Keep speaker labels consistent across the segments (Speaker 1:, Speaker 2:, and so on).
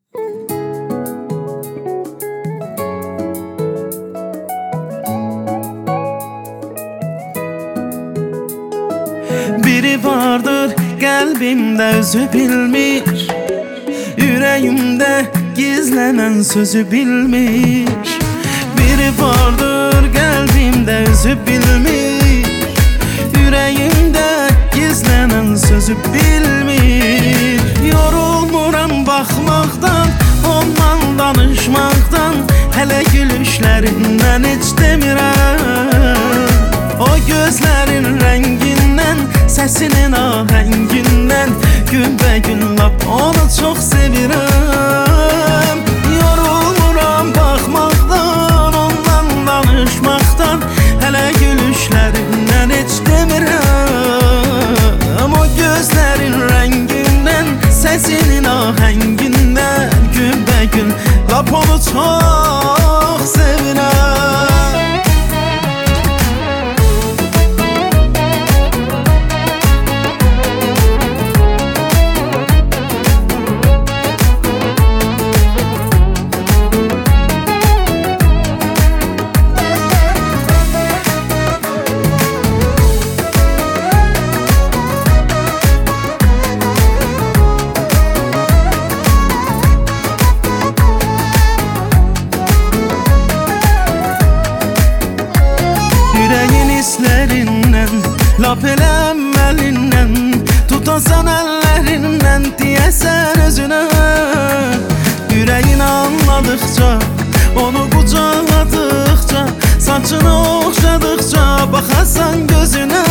Speaker 1: Biri vardır kalbimde özü bilmiş, yüreğimde gizlenen sözü bilmiş. Biri vardır kalbimde özü bilmiş, yüreğimde gizlenen sözü bilmiş. Yorulmuram baxmaqdan, ondan danışmaqdan, hele gülüşlerinden hiç demirəm. O gözlerin renginden, sesinin ahenginden, gün be gün lap onu çok sevirəm. Yorulmuram baxmaqdan, ondan danışmaqdan, hele gülüşlerinden hiç demirəm. O gözlerin renginden, sesinin ahenginden, gün be gün lap onu çok sevirəm. Laf eləməlindən, tutasan əllərindən, deyəsən özünə. Yüreğin anladıkça, onu qucaqladıkça, saçını oxşadıkça, baxasan gözünə.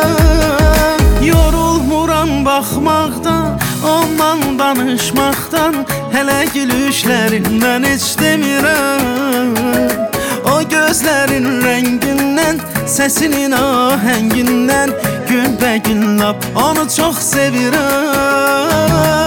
Speaker 1: Yorulmuram baxmaqdan, ondan danışmaqdan, hələ gülüşlərindən heç demirəm. O gözlerin renginden, sesinin ahenginden, gün be gün lap onu çok sevirəm.